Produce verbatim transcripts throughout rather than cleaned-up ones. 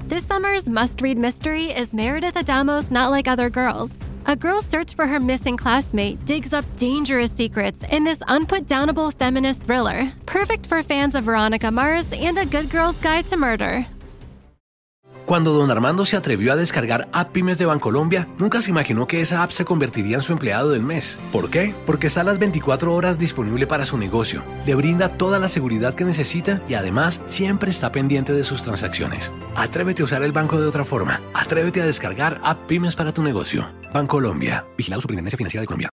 This summer's must-read mystery is Meredith Adamo's Not Like Other Girls. A girl's search for her missing classmate digs up dangerous secrets in this unput-downable feminist thriller, perfect for fans of Veronica Mars and A Good Girl's Guide to Murder. Cuando don Armando se atrevió a descargar App Pymes de Bancolombia, nunca se imaginó que esa app se convertiría en su empleado del mes. ¿Por qué? Porque está a las veinticuatro horas disponible para su negocio, le brinda toda la seguridad que necesita y además siempre está pendiente de sus transacciones. Atrévete a usar el banco de otra forma. Atrévete a descargar App Pymes para tu negocio. Bancolombia. Vigilado Superintendencia Financiera de Colombia.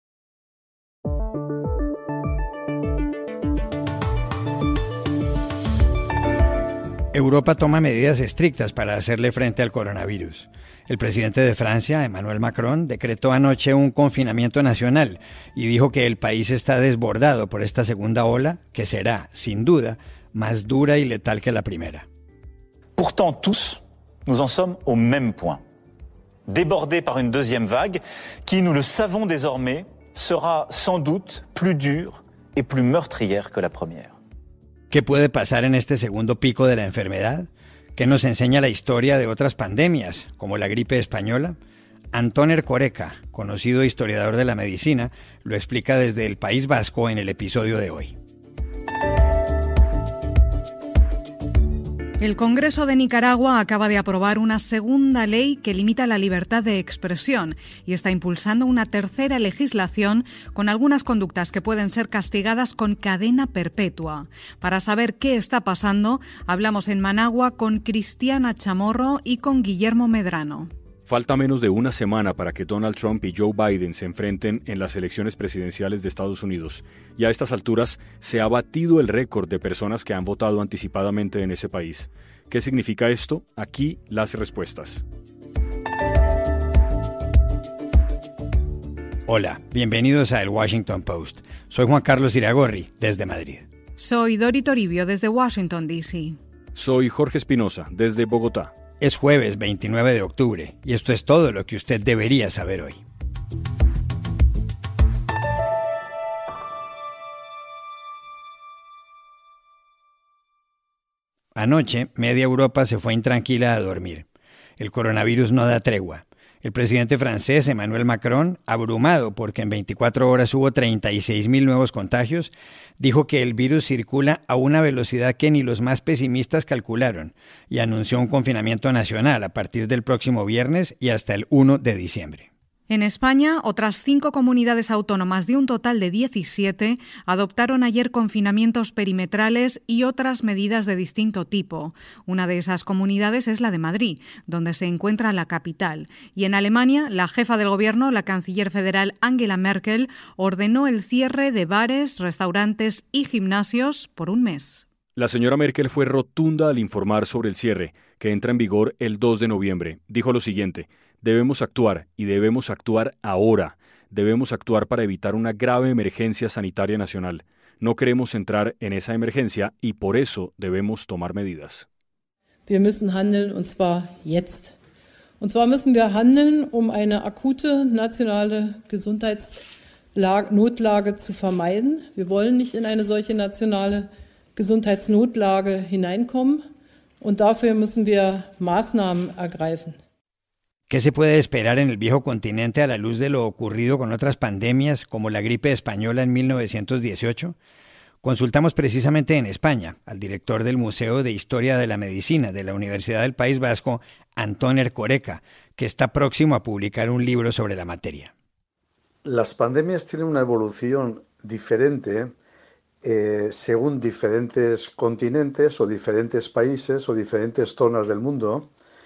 Europa toma medidas estrictas para hacerle frente al coronavirus. El presidente de Francia, Emmanuel Macron, decretó anoche un confinamiento nacional y dijo que el país está desbordado por esta segunda ola, que será, sin duda, más dura y letal que la primera. Pourtant, tous, nous en sommes au même point. Débordés par une deuxième vague qui, nous le savons désormais, sera sans doute plus dure et plus meurtrière que la première. ¿Qué puede pasar en este segundo pico de la enfermedad? ¿Qué nos enseña la historia de otras pandemias, como la gripe española? Antón Ercoreca, conocido historiador de la medicina, lo explica desde el País Vasco en el episodio de hoy. El Congreso de Nicaragua acaba de aprobar una segunda ley que limita la libertad de expresión y está impulsando una tercera legislación con algunas conductas que pueden ser castigadas con cadena perpetua. Para saber qué está pasando, hablamos en Managua con Cristiana Chamorro y con Guillermo Medrano. Falta menos de una semana para que Donald Trump y Joe Biden se enfrenten en las elecciones presidenciales de Estados Unidos, y a estas alturas se ha batido el récord de personas que han votado anticipadamente en ese país. ¿Qué significa esto? Aquí las respuestas. Hola, bienvenidos a El Washington Post. Soy Juan Carlos Iragorri, desde Madrid. Soy Dori Toribio, desde Washington, D C Soy Jorge Espinosa, desde Bogotá. Es jueves veintinueve de octubre y esto es todo lo que usted debería saber hoy. Anoche, media Europa se fue intranquila a dormir. El coronavirus no da tregua. El presidente francés, Emmanuel Macron, abrumado porque en veinticuatro horas hubo treinta y seis mil nuevos contagios, dijo que el virus circula a una velocidad que ni los más pesimistas calcularon y anunció un confinamiento nacional a partir del próximo viernes y hasta el primero de diciembre. En España, otras cinco comunidades autónomas de un total de diecisiete adoptaron ayer confinamientos perimetrales y otras medidas de distinto tipo. Una de esas comunidades es la de Madrid, donde se encuentra la capital. Y en Alemania, la jefa del gobierno, la canciller federal Angela Merkel, ordenó el cierre de bares, restaurantes y gimnasios por un mes. La señora Merkel fue rotunda al informar sobre el cierre, que entra en vigor el dos de noviembre. Dijo lo siguiente: debemos actuar y debemos actuar ahora. Debemos actuar para evitar una grave emergencia sanitaria nacional. No queremos entrar en esa emergencia y por eso debemos tomar medidas. Wir müssen handeln und zwar jetzt. Und zwar müssen wir handeln, um eine akute nationale Gesundheitsnotlage zu vermeiden. Wir wollen nicht in eine solche nationale Gesundheitsnotlage hineinkommen und dafür müssen wir Maßnahmen ergreifen. ¿Qué se puede esperar en el viejo continente a la luz de lo ocurrido con otras pandemias como la gripe española en mil novecientos dieciocho? Consultamos precisamente en España al director del Museo de Historia de la Medicina de la Universidad del País Vasco, Antón Ercoreca, que está próximo a publicar un libro sobre la materia. Las pandemias tienen una evolución diferente eh, según diferentes continentes o diferentes países o diferentes zonas del mundo.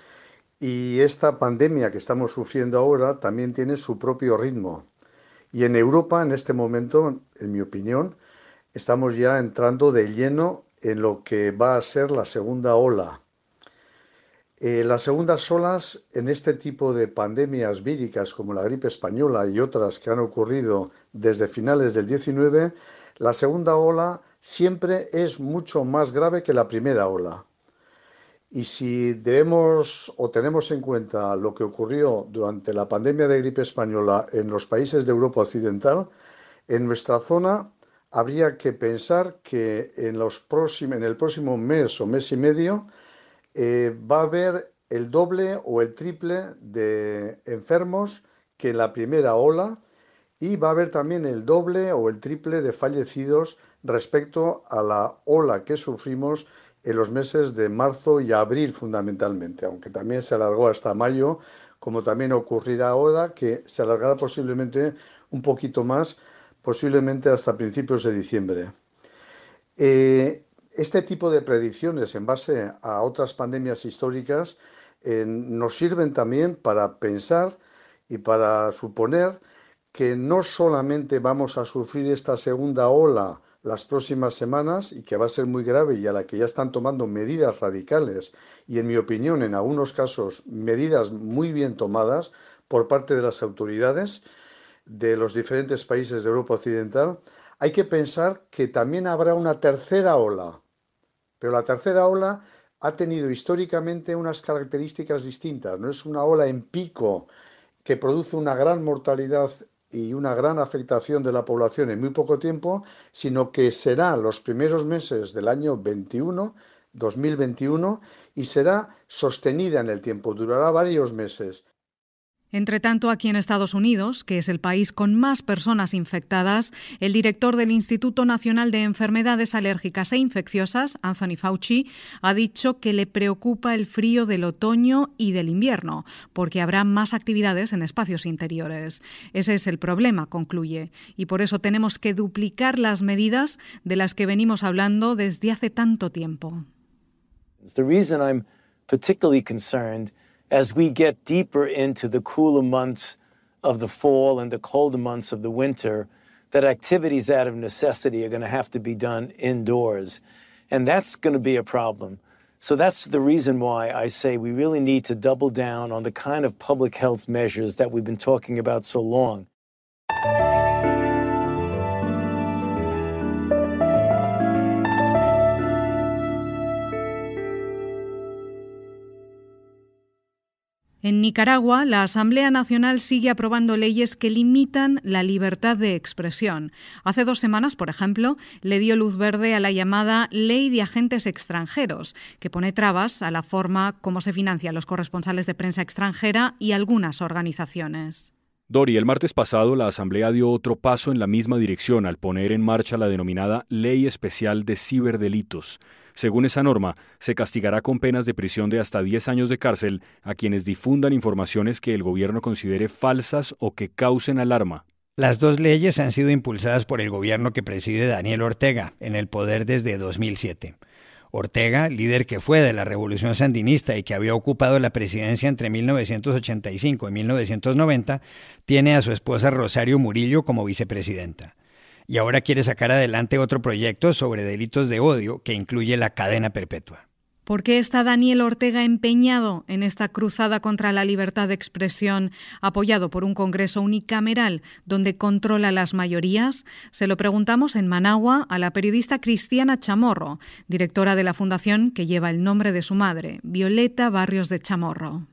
Y esta pandemia que estamos sufriendo ahora también tiene su propio ritmo. Y en Europa, en este momento, en mi opinión, estamos ya entrando de lleno en lo que va a ser la segunda ola. Eh, las segundas olas en este tipo de pandemias víricas como la gripe española y otras que han ocurrido desde finales del diecinueve, la segunda ola siempre es mucho más grave que la primera ola. Y si debemos o tenemos en cuenta lo que ocurrió durante la pandemia de gripe española en los países de Europa Occidental, en nuestra zona habría que pensar que en, los próximos, en el próximo mes o mes y medio eh, va a haber el doble o el triple de enfermos que en la primera ola y va a haber también el doble o el triple de fallecidos respecto a la ola que sufrimos en los meses de marzo y abril fundamentalmente, aunque también se alargó hasta mayo, como también ocurrirá ahora, que se alargará posiblemente un poquito más, posiblemente hasta principios de diciembre. Eh, este tipo de predicciones en base a otras pandemias históricas eh, nos sirven también para pensar y para suponer que no solamente vamos a sufrir esta segunda ola las próximas semanas y que va a ser muy grave y a la que ya están tomando medidas radicales y, en mi opinión, en algunos casos, medidas muy bien tomadas por parte de las autoridades de los diferentes países de Europa Occidental, hay que pensar que también habrá una tercera ola. Pero la tercera ola ha tenido históricamente unas características distintas. No es una ola en pico que produce una gran mortalidad y una gran afectación de la población en muy poco tiempo, sino que será los primeros meses del año veintiuno, dos mil veintiuno, y será sostenida en el tiempo, durará varios meses. Entre tanto, aquí en Estados Unidos, que es el país con más personas infectadas, el director del Instituto Nacional de Enfermedades Alérgicas e Infecciosas, Anthony Fauci, ha dicho que le preocupa el frío del otoño y del invierno, porque habrá más actividades en espacios interiores. Ese es el problema, concluye, y por eso tenemos que duplicar las medidas de las que venimos hablando desde hace tanto tiempo. The reason I'm particularly concerned as we get deeper into the cooler months of the fall and the colder months of the winter, that activities out of necessity are going to have to be done indoors. And that's going to be a problem. So that's the reason why I say we really need to double down on the kind of public health measures that we've been talking about so long. En Nicaragua, la Asamblea Nacional sigue aprobando leyes que limitan la libertad de expresión. Hace dos semanas, por ejemplo, le dio luz verde a la llamada Ley de Agentes Extranjeros, que pone trabas a la forma como se financian los corresponsales de prensa extranjera y algunas organizaciones. Dori, el martes pasado la Asamblea dio otro paso en la misma dirección al poner en marcha la denominada Ley Especial de Ciberdelitos. Según esa norma, se castigará con penas de prisión de hasta diez años de cárcel a quienes difundan informaciones que el gobierno considere falsas o que causen alarma. Las dos leyes han sido impulsadas por el gobierno que preside Daniel Ortega, en el poder desde dos mil siete. Ortega, líder que fue de la Revolución Sandinista y que había ocupado la presidencia entre mil novecientos ochenta y cinco y mil novecientos noventa, tiene a su esposa Rosario Murillo como vicepresidenta. Y ahora quiere sacar adelante otro proyecto sobre delitos de odio que incluye la cadena perpetua. ¿Por qué está Daniel Ortega empeñado en esta cruzada contra la libertad de expresión, apoyado por un Congreso unicameral donde controla las mayorías? Se lo preguntamos en Managua a la periodista Cristiana Chamorro, directora de la fundación que lleva el nombre de su madre, Violeta Barrios de Chamorro.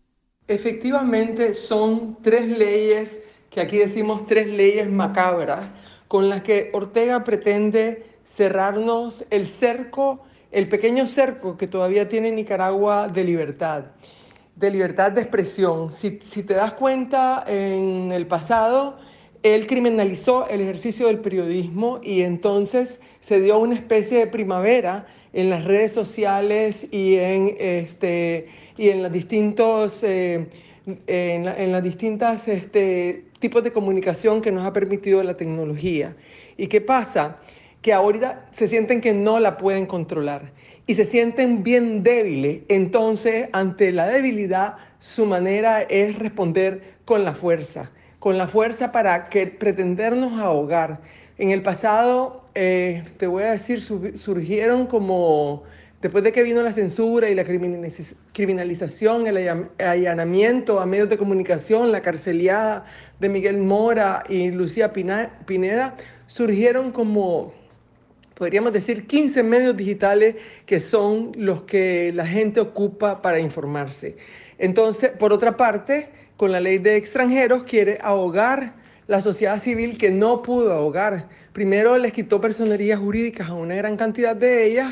Efectivamente, son tres leyes, que aquí decimos tres leyes macabras, con las que Ortega pretende cerrarnos el cerco, el pequeño cerco que todavía tiene Nicaragua de libertad, de libertad de expresión. Si, si te das cuenta, en el pasado, él criminalizó el ejercicio del periodismo y entonces se dio una especie de primavera en las redes sociales y en, este, y en los distintos... Eh, en, la, en las distintas este, tipos de comunicación que nos ha permitido la tecnología. ¿Y qué pasa? Que ahorita se sienten que no la pueden controlar y se sienten bien débiles. Entonces, ante la debilidad, su manera es responder con la fuerza, con la fuerza para que pretendernos ahogar. En el pasado, eh, te voy a decir, surgieron como... Después de que vino la censura y la criminalización, el allanamiento a medios de comunicación, la carceleada de Miguel Mora y Lucía Pineda, surgieron como, podríamos decir, quince medios digitales que son los que la gente ocupa para informarse. Entonces, por otra parte, con la ley de extranjeros quiere ahogar la sociedad civil que no pudo ahogar. Primero les quitó personerías jurídicas a una gran cantidad de ellas,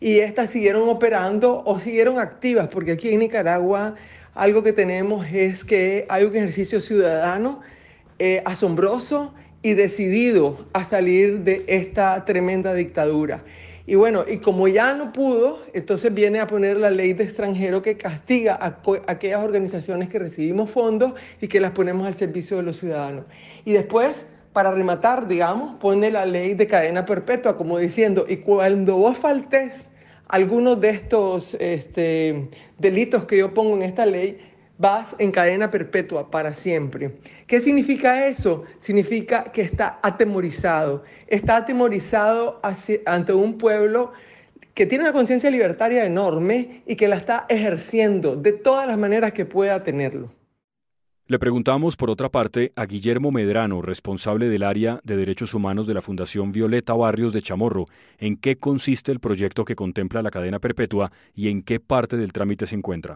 y estas siguieron operando o siguieron activas, porque aquí en Nicaragua algo que tenemos es que hay un ejercicio ciudadano eh, asombroso y decidido a salir de esta tremenda dictadura. Y bueno, y como ya no pudo, entonces viene a poner la ley de extranjero que castiga a aquellas organizaciones que recibimos fondos y que las ponemos al servicio de los ciudadanos. Y después, para rematar, digamos, pone la ley de cadena perpetua, como diciendo, y cuando vos faltes algunos de estos este, delitos que yo pongo en esta ley, vas en cadena perpetua para siempre. ¿Qué significa eso? Significa que está atemorizado. Está atemorizado hacia, ante un pueblo que tiene una conciencia libertaria enorme y que la está ejerciendo de todas las maneras que pueda tenerlo. Le preguntamos, por otra parte, a Guillermo Medrano, responsable del área de Derechos Humanos de la Fundación Violeta Barrios de Chamorro, en qué consiste el proyecto que contempla la cadena perpetua y en qué parte del trámite se encuentra.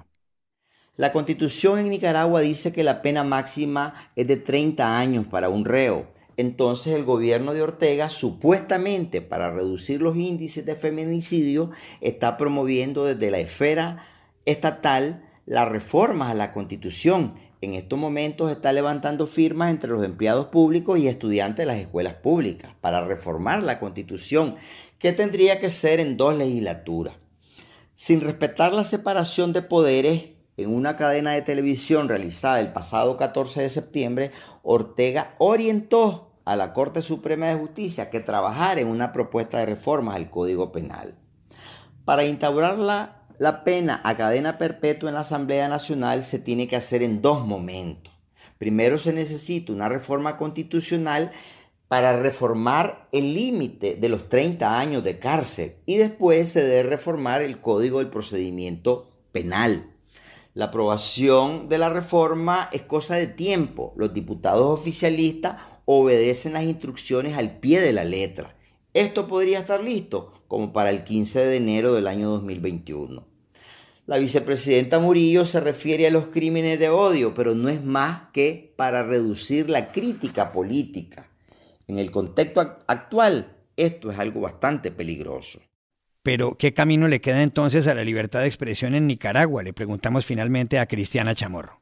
La Constitución en Nicaragua dice que la pena máxima es de treinta años para un reo. Entonces el gobierno de Ortega, supuestamente para reducir los índices de feminicidio, está promoviendo desde la esfera estatal las reformas a la Constitución. En estos momentos está levantando firmas entre los empleados públicos y estudiantes de las escuelas públicas para reformar la Constitución, que tendría que ser en dos legislaturas. Sin respetar la separación de poderes, en una cadena de televisión realizada el pasado catorce de septiembre, Ortega orientó a la Corte Suprema de Justicia que trabajara en una propuesta de reformas al Código Penal. Para instaurar la, la pena a cadena perpetua en la Asamblea Nacional se tiene que hacer en dos momentos. Primero se necesita una reforma constitucional para reformar el límite de los treinta años de cárcel y después se debe reformar el Código del Procedimiento Penal. La aprobación de la reforma es cosa de tiempo. Los diputados oficialistas obedecen las instrucciones al pie de la letra. Esto podría estar listo como para el quince de enero del año dos mil veintiuno. La vicepresidenta Murillo se refiere a los crímenes de odio, pero no es más que para reducir la crítica política. En el contexto actual, esto es algo bastante peligroso. Pero, ¿qué camino le queda entonces a la libertad de expresión en Nicaragua? Le preguntamos finalmente a Cristiana Chamorro.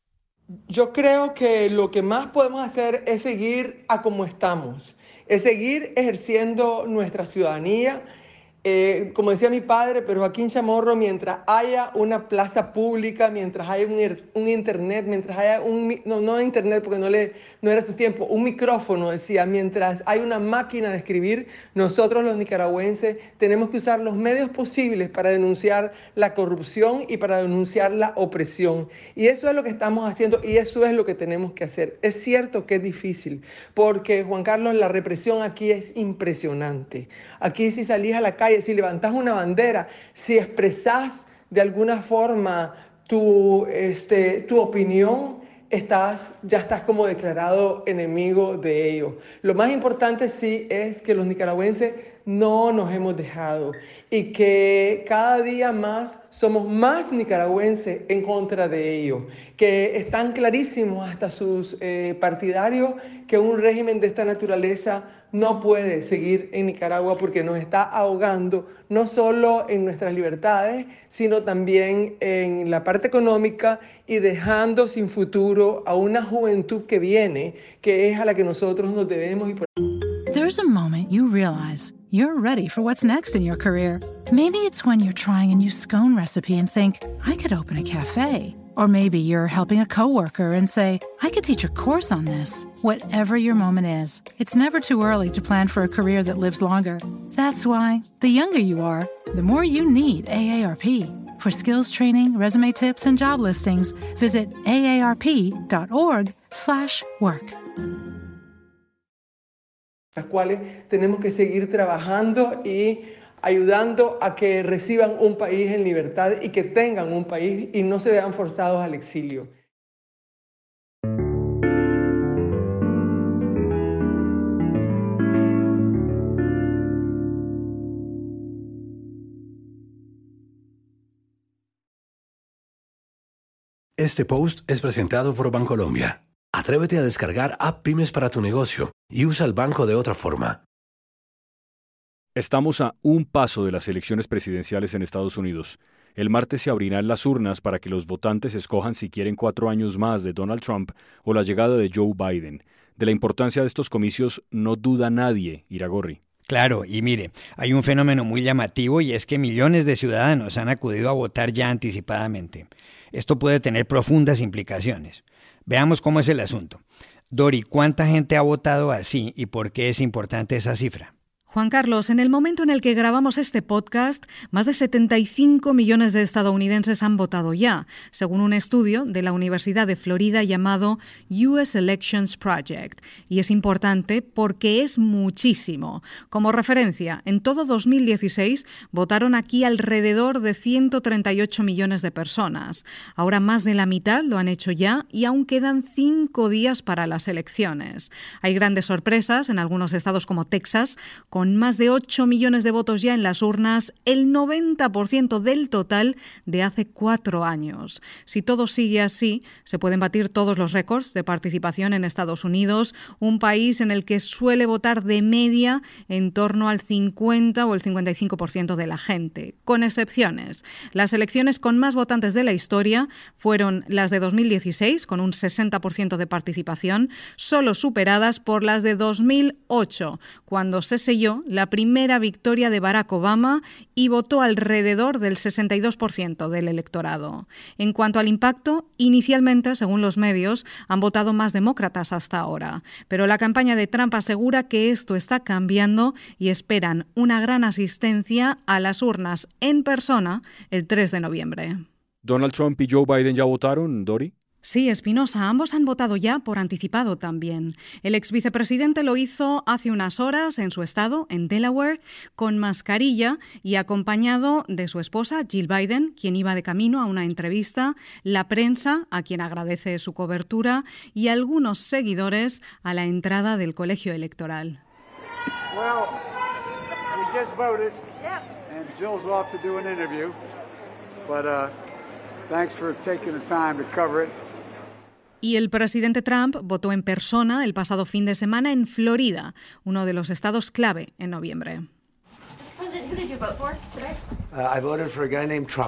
Yo creo que lo que más podemos hacer es seguir a como estamos, es seguir ejerciendo nuestra ciudadanía. Eh, como decía mi padre, pero aquí en Chamorro, mientras haya una plaza pública, mientras haya un, un internet, mientras haya un, no, no internet porque no, le, no era su tiempo, un micrófono, decía, mientras hay una máquina de escribir, nosotros los nicaragüenses tenemos que usar los medios posibles para denunciar la corrupción y para denunciar la opresión. Y eso es lo que estamos haciendo y eso es lo que tenemos que hacer. Es cierto que es difícil, porque, Juan Carlos, la represión aquí es impresionante. Aquí si salís a la calle, si levantás una bandera, si expresás de alguna forma tu, este, tu opinión, estás, ya estás como declarado enemigo de ellos. Lo más importante sí es que los nicaragüenses no nos hemos dejado y que cada día más somos más nicaragüenses en contra de ellos, que están clarísimos hasta sus eh, partidarios que un régimen de esta naturaleza no puede seguir en Nicaragua porque nos está ahogando no solo en nuestras libertades, sino también en la parte económica y dejando sin futuro a una juventud que viene, que es a la que nosotros nos debemos. Y por... There's a moment you realize you're ready for what's next in your career. Maybe it's when you're trying a new scone recipe and think, I could open a cafe. Or maybe you're helping a coworker and say, I could teach a course on this. Whatever your moment is, it's never too early to plan for a career that lives longer. That's why, the younger you are, the more you need A A R P. For skills training, resume tips, and job listings, visit aarp.org slash work. Las cuales tenemos que seguir trabajando y ayudando a que reciban un país en libertad y que tengan un país y no se vean forzados al exilio. Este post es presentado por Bancolombia. Atrévete a descargar App Pymes para tu negocio y usa el banco de otra forma. Estamos a un paso de las elecciones presidenciales en Estados Unidos. El martes se abrirán las urnas para que los votantes escojan si quieren cuatro años más de Donald Trump o la llegada de Joe Biden. De la importancia de estos comicios no duda nadie, Iragorri. Claro, y mire, hay un fenómeno muy llamativo y es que millones de ciudadanos han acudido a votar ya anticipadamente. Esto puede tener profundas implicaciones. Veamos cómo es el asunto. Dori, ¿cuánta gente ha votado así y por qué es importante esa cifra? Juan Carlos, en el momento en el que grabamos este podcast, más de setenta y cinco millones de estadounidenses han votado ya, según un estudio de la Universidad de Florida llamado U S Elections Project. Y es importante porque es muchísimo. Como referencia, en todo dos mil dieciséis votaron aquí alrededor de ciento treinta y ocho millones de personas. Ahora más de la mitad lo han hecho ya y aún quedan cinco días para las elecciones. Hay grandes sorpresas en algunos estados como Texas, con Con más de ocho millones de votos ya en las urnas, el noventa por ciento del total de hace cuatro años. Si todo sigue así, se pueden batir todos los récords de participación en Estados Unidos, un país en el que suele votar de media en torno al cincuenta o el cincuenta y cinco por ciento de la gente, con excepciones. Las elecciones con más votantes de la historia fueron las de dos mil dieciséis, con un sesenta por ciento de participación, solo superadas por las de dos mil ocho, cuando se selló la primera victoria de Barack Obama y votó alrededor del sesenta y dos por ciento del electorado. En cuanto al impacto, inicialmente, según los medios, han votado más demócratas hasta ahora. Pero la campaña de Trump asegura que esto está cambiando y esperan una gran asistencia a las urnas en persona el tres de noviembre. ¿Donald Trump y Joe Biden ya votaron, Dori? Sí, Espinosa, ambos han votado ya por anticipado también. El ex vicepresidente lo hizo hace unas horas en su estado, en Delaware, con mascarilla y acompañado de su esposa, Jill Biden, quien iba de camino a una entrevista, la prensa, a quien agradece su cobertura, y algunos seguidores a la entrada del colegio electoral. Well, we just voted, and Jill's off to do an interview, but uh, thanks for taking the time to cover it. Y el presidente Trump votó en persona el pasado fin de semana en Florida, uno de los estados clave en noviembre. Who did you vote for today? Uh, I voted for a guy named Trump.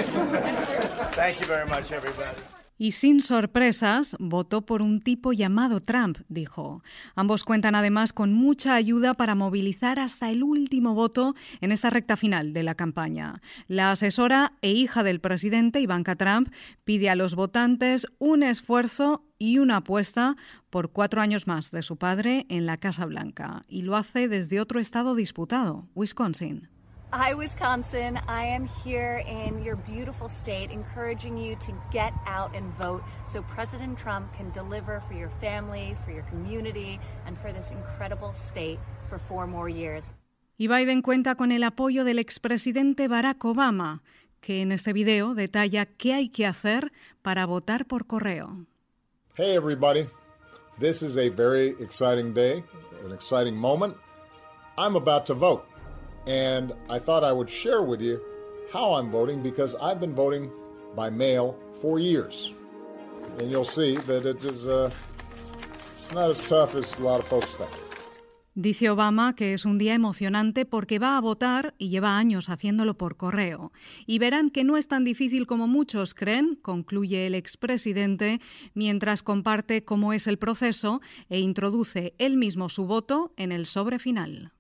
Thank you very much, everybody. Y sin sorpresas, votó por un tipo llamado Trump, dijo. Ambos cuentan además con mucha ayuda para movilizar hasta el último voto en esta recta final de la campaña. La asesora e hija del presidente, Ivanka Trump, pide a los votantes un esfuerzo y una apuesta por cuatro años más de su padre en la Casa Blanca. Y lo hace desde otro estado disputado, Wisconsin. Hi, Wisconsin. I am here in your beautiful state, encouraging you to get out and vote so President Trump can deliver for your family, for your community, and for this incredible state for four more years. Y Biden cuenta con el apoyo del expresidente Barack Obama, que en este video detalla qué hay que hacer para votar por correo. Hey, everybody. This is a very exciting day, an exciting moment. I'm about to vote. And I thought I would share with you how I'm voting because I've been voting by mail for years. And you'll see that it is uh, it's not as tough as a lot of folks think. Dice Obama que es un día emocionante porque va a votar y lleva años haciéndolo por correo. Y verán que no es tan difícil como muchos creen, concluye el expresidente, mientras comparte cómo es el proceso e introduce él mismo su voto en el sobre final.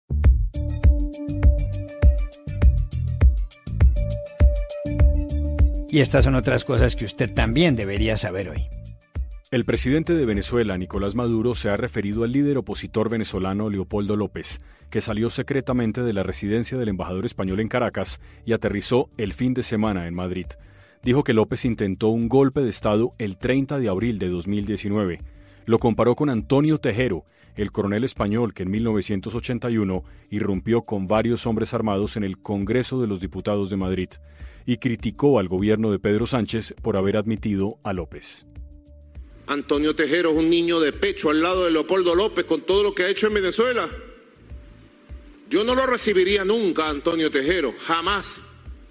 Y estas son otras cosas que usted también debería saber hoy. El presidente de Venezuela, Nicolás Maduro, se ha referido al líder opositor venezolano Leopoldo López, que salió secretamente de la residencia del embajador español en Caracas y aterrizó el fin de semana en Madrid. Dijo que López intentó un golpe de Estado el treinta de abril de dos mil diecinueve. Lo comparó con Antonio Tejero, el coronel español que en mil novecientos ochenta y uno irrumpió con varios hombres armados en el Congreso de los Diputados de Madrid y criticó al gobierno de Pedro Sánchez por haber admitido a López. Antonio Tejero es un niño de pecho al lado de Leopoldo López con todo lo que ha hecho en Venezuela. Yo no lo recibiría nunca, Antonio Tejero, jamás,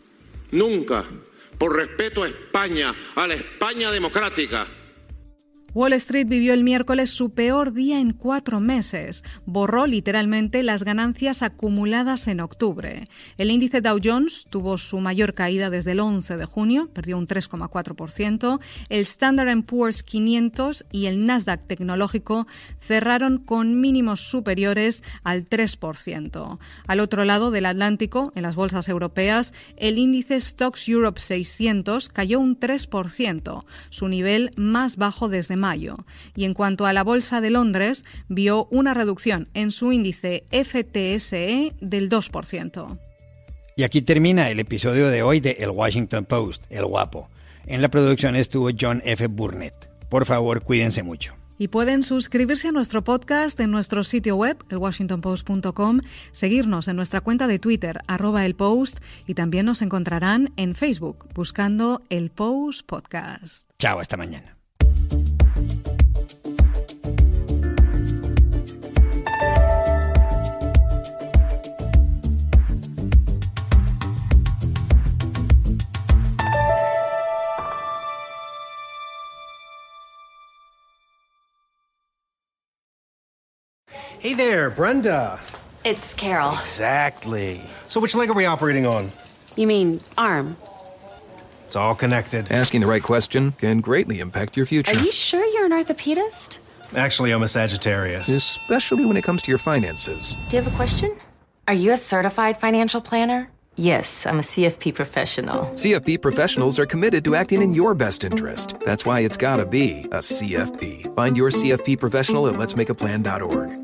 nunca, por respeto a España, a la España democrática. Wall Street vivió el miércoles su peor día en cuatro meses. Borró literalmente las ganancias acumuladas en octubre. El índice Dow Jones tuvo su mayor caída desde el once de junio, perdió un tres coma cuatro por ciento. El Standard and Poor's quinientos y el Nasdaq tecnológico cerraron con mínimos superiores al tres por ciento. Al otro lado del Atlántico, en las bolsas europeas, el índice Stocks Europe seiscientos cayó un tres por ciento, su nivel más bajo desde mayo. Y en cuanto a la Bolsa de Londres, vio una reducción en su índice F T S E del dos por ciento. Y aquí termina el episodio de hoy de El Washington Post, El Guapo. En la producción estuvo John F. Burnett. Por favor, cuídense mucho. Y pueden suscribirse a nuestro podcast en nuestro sitio web, el washington post punto com, seguirnos en nuestra cuenta de Twitter, arroba El Post, y también nos encontrarán en Facebook, buscando El Post Podcast. Chao, hasta mañana. Hey there, Brenda. It's Carol. Exactly. So which leg are we operating on? You mean arm? It's all connected. Asking the right question can greatly impact your future. Are you sure you're an orthopedist? Actually, I'm a Sagittarius. Especially when it comes to your finances. Do you have a question? Are you a certified financial planner? Yes, I'm a C F P professional. C F P professionals are committed to acting in your best interest. That's why it's gotta be a C F P. Find your C F P professional at lets make a plan dot org.